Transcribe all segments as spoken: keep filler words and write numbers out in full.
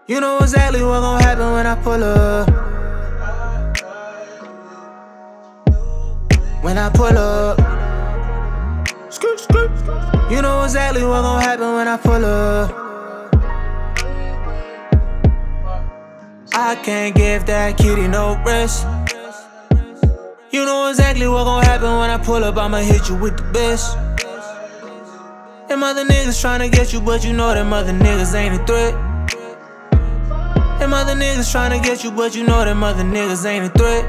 You know exactly what gon' happen when I pull up. When I pull up. Skirt, skirt. You know exactly what gon' happen when I pull up. I can't give that kitty no rest. You know exactly what gon' happen when I pull up. I'ma hit you with the best. Them other niggas tryna get you, but you know them other niggas ain't a threat. Them other niggas tryna get you, but you know them other niggas ain't a threat.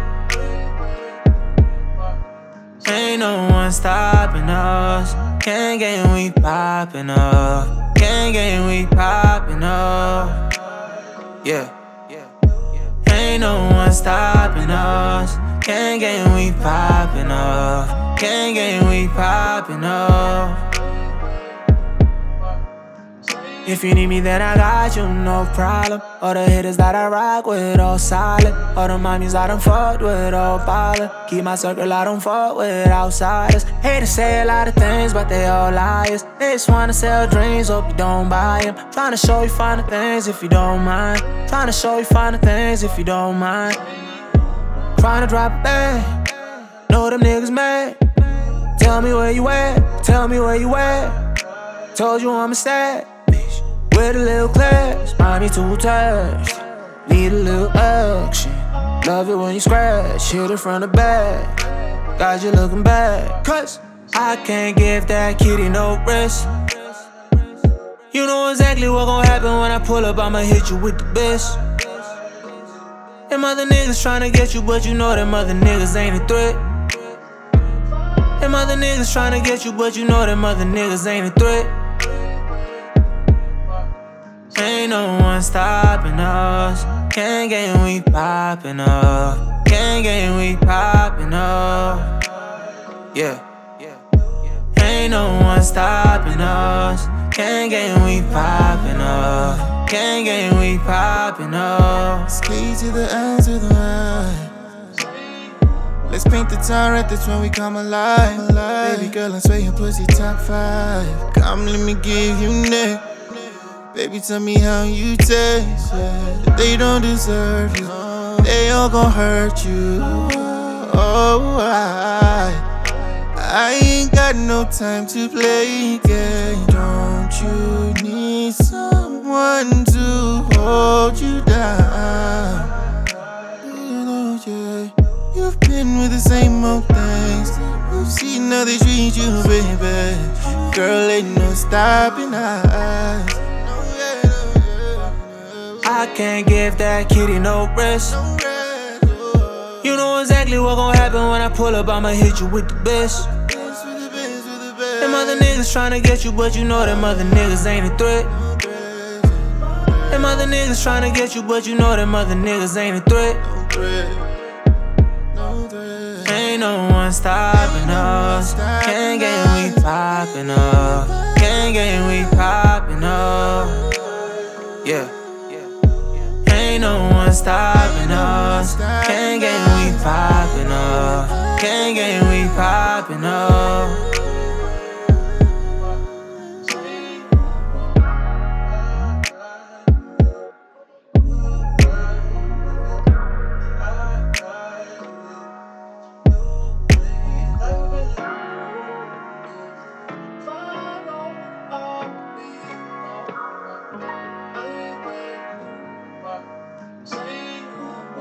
Ain't no one stopping us. Gang gang, we poppin' up. Gang gang, we poppin' up. Yeah. Ain't no one stopping us. Gang gang, we poppin' up. Gang gang, we poppin' up. If you need me, then I got you, no problem. All the hitters that I rock with, all solid. All the mommies I done fucked with, all ballin'. Keep my circle, I don't fuck with outsiders. Hate to say a lot of things, but they all liars. They just wanna sell dreams, hope you don't buy them. Tryna show you finer things if you don't mind. Tryna show you finer things if you don't mind. Tryna drop a bag, know them niggas mad. Tell me where you at, tell me where you at. Told you I'm a sad bitch with a little class. Mommy too touched, need a little action. Love it when you scratch, hit it from the back. Got you looking bad, cause I can't give that kitty no rest. You know exactly what gon' happen when I pull up. I'ma hit you with the best. Them other niggas tryna get you, but you know them other niggas ain't a threat. Them other niggas tryna get you, but you know them other niggas ain't a threat. Ain't no one stopping us. Gang gang, we poppin' up. Gang gang, we poppin' up. Yeah. Ain't no one stopping us. Gang gang, we poppin' up. Gang gang, we poppin' up. Speed to the end to the line. Let's paint the town red, that's when we come alive. alive. Baby girl, I swear your pussy top five. Come, let me give you neck. Baby, tell me how you taste. Yeah. They don't deserve you. They all gon' hurt you. Oh, I. I ain't got no time to play games. Don't you need someone to hold you down? You know, yeah, you've been with the same old things. You've seen how they treat you, baby. Girl, ain't no stopping us. I can't give that kitty no rest. You know exactly what gon' happen when I pull up. I'ma hit you with the best. Them other niggas tryna get you, but you know them other niggas ain't a threat. Them other niggas tryna get you, but you know them other niggas ain't a threat. Ain't no one stopping us. Gang gang, we poppin' up. Gang gang, we poppin' up. Yeah. Ain't no one stopping us. Gang gang, we poppin' up. Gang gang, we poppin' up.